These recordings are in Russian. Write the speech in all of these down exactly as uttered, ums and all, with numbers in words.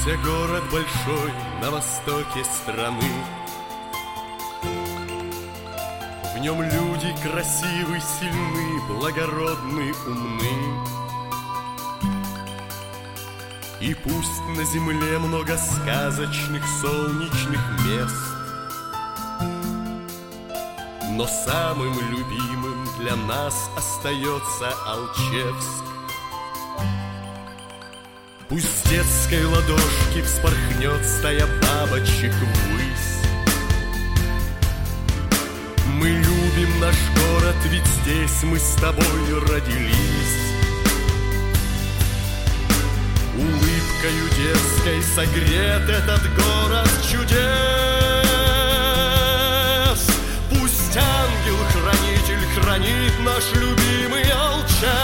Появился город большой на востоке страны. В нем люди красивы, сильны, благородны, умны. И пусть на земле много сказочных солнечных мест, но самым любимым для нас остается Алчевск. Пусть с детской ладошки вспорхнет стая бабочек ввысь. Мы любим наш город, ведь здесь мы с тобой родились. Улыбкою детской согрет этот город чудес. Пусть ангел-хранитель хранит наш любимый Алчевск.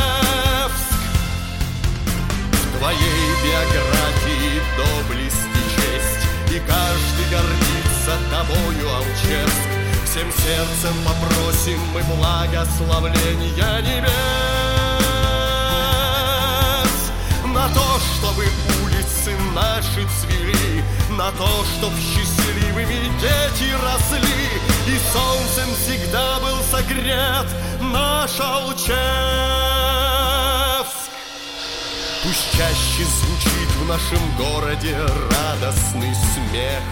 В твоей биографии доблесть и честь, и каждый гордится тобою, Алчевск. Всем сердцем попросим мы благословления небес на то, чтобы улицы наши цвели, на то, чтоб счастливыми дети росли, и солнцем всегда был согрет наш Алчевск. Пусть чаще звучит в нашем городе радостный смех.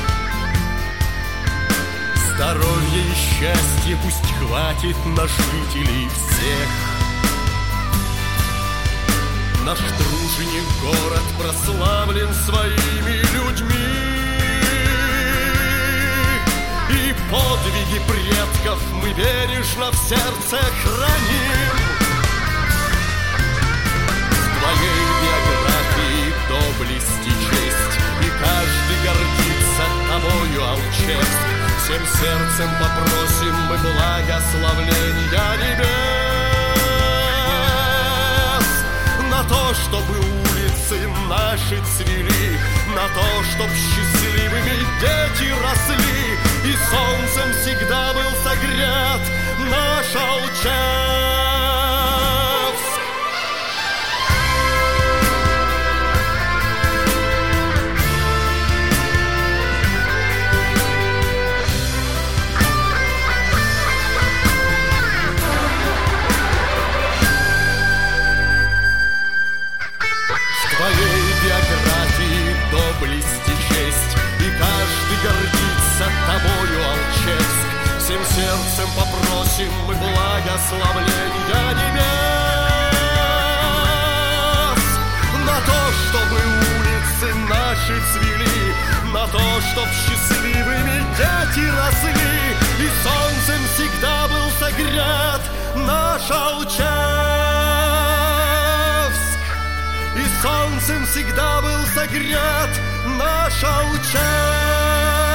Здоровья и счастья пусть хватит на жителей всех. Наш труженик город прославлен своими людьми, и подвиги предков мы бережно в сердце храним. В твоей биографии доблесть и честь, и каждый гордится тобою, Алчевск. Всем сердцем попросим мы благословления небес на то, чтобы улицы наши цвели, на то, чтоб счастливыми дети росли, и солнцем всегда был согрет наш Алчевск. Доблесть и честь, и каждый гордится тобою, Алчевск. Всем сердцем попросим мы благословления небес на то, чтобы улицы наши цвели, на то, чтоб счастливыми дети росли, и солнцем всегда был согрет наш Алчевск. И солнцем всегда был согрет наш Алчевск.